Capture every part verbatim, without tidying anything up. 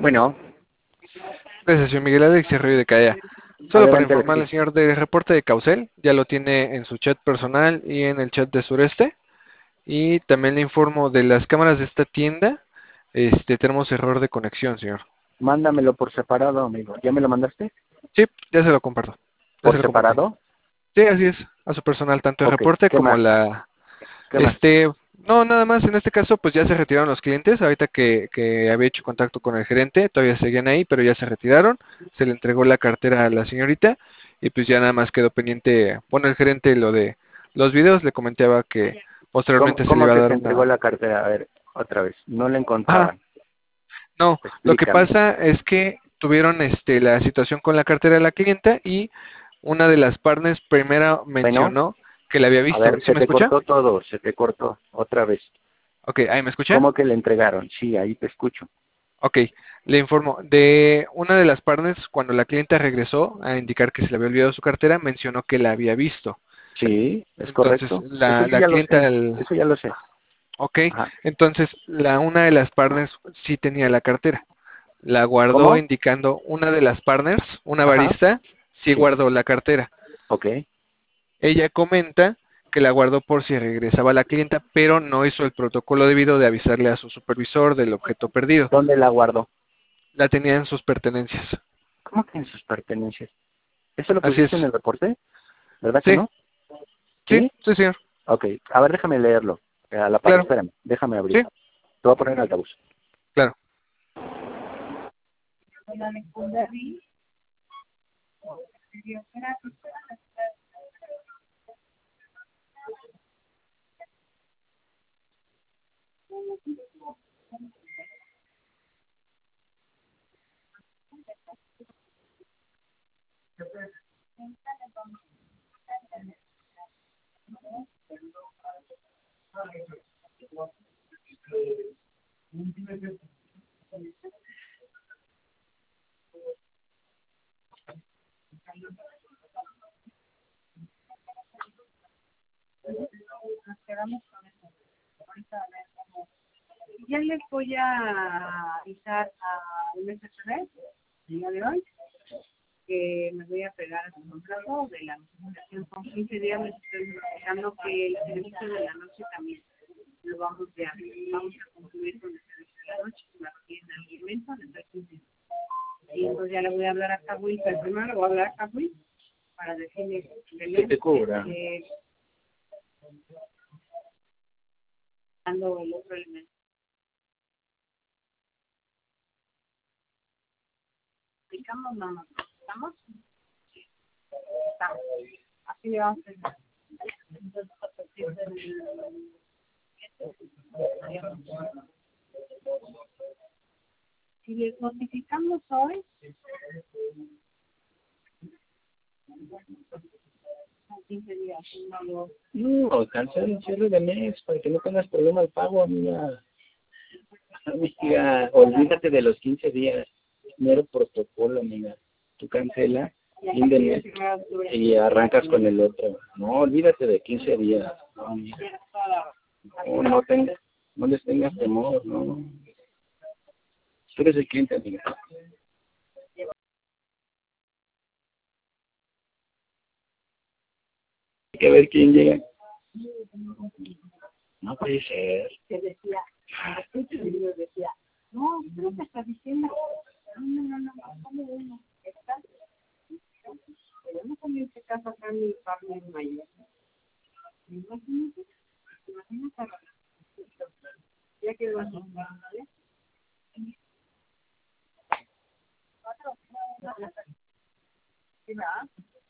Bueno, Gracias, señor Miguel Alex y Arroyo de Calla. Solo para adelante, informarle, Alexis. señor, del reporte de Causel, ya lo tiene en su chat personal y en el chat de Sureste. Y también le informo de las cámaras de esta tienda, este, tenemos error de conexión, señor. Mándamelo por separado, amigo. ¿Ya me lo mandaste? Sí, ya se lo comparto, ya se ¿Por lo compartí. separado? Sí, así es, a su personal, tanto el Ok, reporte ¿qué como más? la, ¿Qué más? este, no, nada más, en este caso, pues ya se retiraron los clientes, ahorita que, que había hecho contacto con el gerente, todavía seguían ahí, pero ya se retiraron, se le entregó la cartera a la señorita, y pues ya nada más quedó pendiente, bueno, el gerente lo de los videos, le comentaba que ¿Cómo, posteriormente se le cómo iba a que dar se entregó una... la cartera? A ver, otra vez. No la Ajá, encontraban. no, lo que Explícame. pasa es que tuvieron este la situación con la cartera de la clienta y una de las partners primero Bueno, mencionó que la había a visto. ver, ¿Sí se me te escucha? cortó todo, se te cortó. Otra vez. Ok, ¿ahí me escucha? ¿Cómo que le entregaron? Sí, ahí te escucho. Ok, le informo. De una de las partners, cuando la clienta regresó a indicar que se le había olvidado su cartera, mencionó que la había visto. Sí, es Entonces, correcto. Eso la, yo la ya lo clienta, sé. el- Eso ya lo sé. ok, Ajá. entonces la una de las partners sí tenía la cartera. La guardó ¿Cómo? indicando una de las partners, una Ajá. barista, sí Sí. guardó la cartera. Ok. Ella comenta que la guardó por si regresaba la clienta, pero no hizo el protocolo debido de avisarle a su supervisor del objeto perdido. ¿Dónde la guardó? La tenía en sus pertenencias. ¿Cómo que en sus pertenencias? ¿Eso lo Así es. pusiste en el reporte? ¿Verdad que Sí, no? sí, ¿Sí? sí, señor. Ok. A ver, déjame leerlo. Eh, A la par, Claro, espérame. Déjame abrir. sí, Te voy a poner en altavoz. claro. Ya les voy a avisar a M S tres el día de hoy que me voy a pegar a su contrato de la notificación con quince días. Les estoy notificando que el servicio de la noche también lo vamos a vamos a concluir con el servicio de la noche, con la tienda de alimentos desde quince días. Y entonces ya le voy a hablar a Cahuil, pero primero le voy a hablar a Cahuil para decirle que ¿Qué te le cobra? esté dando el otro elemento. ¿Explicamos? No, no, no. ¿Estamos? Estamos. Así le vamos a hacer. Entonces, a partir del... Si les notificamos hoy, son quince días. No, lo- No, cancela el cierre de mes para que no tengas problema al pago, amiga. Amiga, olvídate de los quince días. Mero protocolo, amiga. Tú cancela, fin de mes, y arrancas con el otro. No, olvídate de quince días. No, amiga. No, no, tengas, no les tengas temor, no. Tú eres el cliente, amiga. Hay que ver quién llega. No puede ser. que decía, escucho y yo decía, no, creo que está diciendo, no, no, no, no, no, como uno, está, pero no también se casa acá en mi partner mayor. Imagínate, imagínate, ya que vas a ¿vale? ¿Sí, verdad?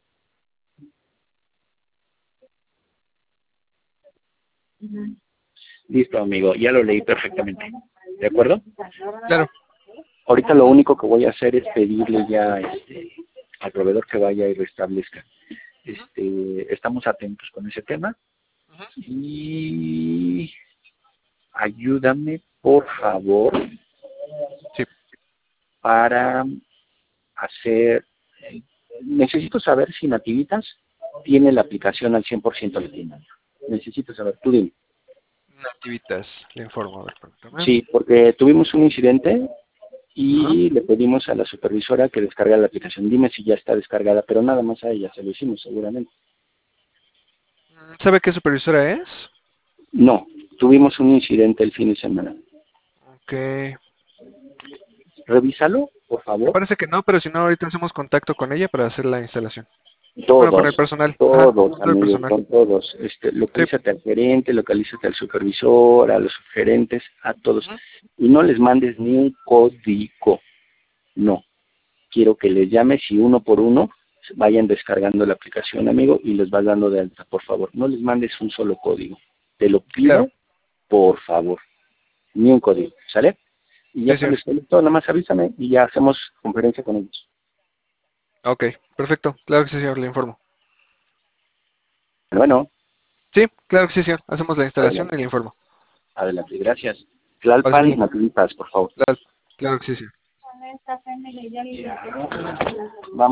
Listo, amigo, ya lo leí perfectamente. ¿De acuerdo? Claro. Ahorita lo único que voy a hacer es pedirle ya este, al proveedor que vaya y restablezca. Este, estamos atentos con ese tema y ayúdame, por favor, Sí. para hacer... Necesito saber si Nativitas tiene la aplicación al cien por ciento de tienda. Necesito saber, tú dime. Nativitas, le informo, a ver, permítame. Sí, porque tuvimos un incidente y le pedimos a la supervisora que descargue la aplicación. Dime si ya está descargada, pero nada más a ella se lo hicimos seguramente. ¿Sabe qué supervisora es? No, tuvimos un incidente el fin de semana. Ok. Revísalo, por Me favor. parece que no, pero si no, ahorita hacemos contacto con ella para hacer la instalación. Todos, Bueno, con el personal. Ajá, todos, con todo el amigos, personal. con todos. Este, localízate al gerente, localízate al supervisor, a los gerentes, a todos. Ujú. Y no les mandes ni un código. No. Quiero que les llames y uno por uno vayan descargando la aplicación, amigo, y les vas dando de alta, por favor. No les mandes un solo código. Te lo pido, Claro. por favor. Ni un código, ¿sale? Y ya Sí, cuando señor. esté listo, nada más avísame y ya hacemos conferencia con ellos. Ok, perfecto. Claro que sí, señor, le informo. Bueno, Sí, claro que sí, señor. Hacemos la instalación y adelante, le informo. adelante, gracias. Pase Tlalpan, bien. Nativitas, por favor. Claro, claro que sí, señor. Con esta F M le ya le Vamos.